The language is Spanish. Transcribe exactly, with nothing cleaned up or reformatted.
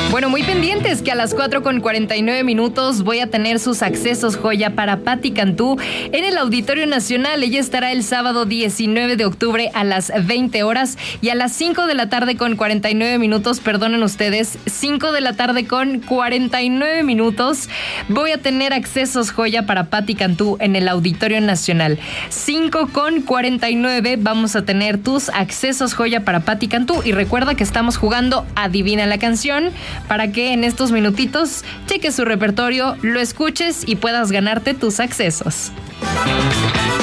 Bueno, muy pendientes que a las cuatro con cuarenta y nueve minutos voy a tener sus accesos joya para Patti Cantú en el Auditorio Nacional. Ella estará el sábado diecinueve de octubre a las veinte horas y a las cinco de la tarde con cuarenta y nueve minutos, perdonen ustedes, cinco de la tarde con cuarenta y nueve minutos, voy a tener accesos joya para Patti Cantú en el Auditorio Nacional. cinco con cuarenta y nueve vamos a tener tus accesos joya para Patti Cantú y recuerda que estamos jugando Adivina la Canción para que en estos minutitos cheques su repertorio, lo escuches y puedas ganarte tus accesos.